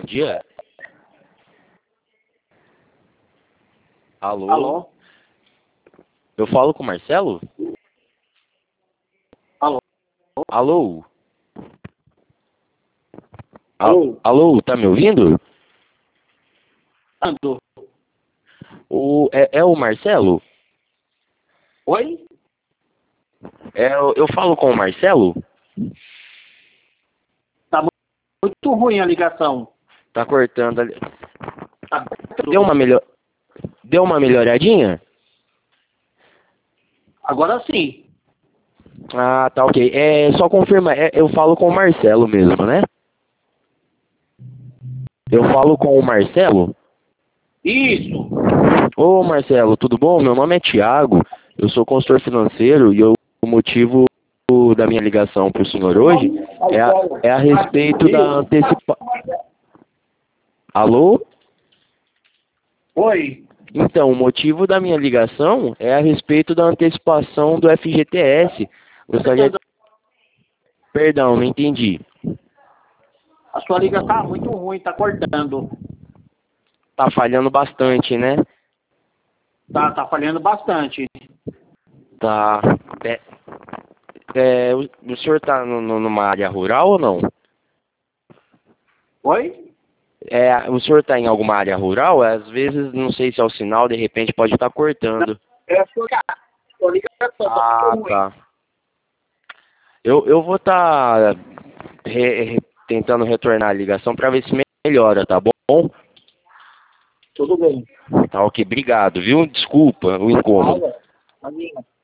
dia. Alô? Alô? Eu falo com o Marcelo? Alô? Alô? Alô? Alô, tá me ouvindo? Ando. É o Marcelo? Oi? Eu falo com o Marcelo? Tá muito ruim a ligação. Tá cortando ali. Tá Deu uma melhoradinha? Agora sim. Ah, tá ok. Só confirma, eu falo com o Marcelo mesmo, né? Eu falo com o Marcelo? Isso. Ô Marcelo, tudo bom? Meu nome é Thiago, eu sou consultor financeiro e o motivo da minha ligação para o senhor hoje é a respeito da antecipação. Alô? Oi. Então, o motivo da minha ligação é a respeito da antecipação do FGTS. Gostaria de... Perdão, não entendi. A sua ligação tá muito ruim, tá cortando. Tá falhando bastante, né? Tá falhando bastante. Tá. O senhor tá numa área rural ou não? Oi? O senhor tá em alguma área rural? Às vezes, não sei se é o sinal, de repente pode estar cortando. É a sua ligação tá Ah, muito ruim. tá. Eu vou estar tentando retornar a ligação para ver se melhora, tá bom? Tudo bem. Tá ok, obrigado, viu? Desculpa o incômodo. Nada. Imagina.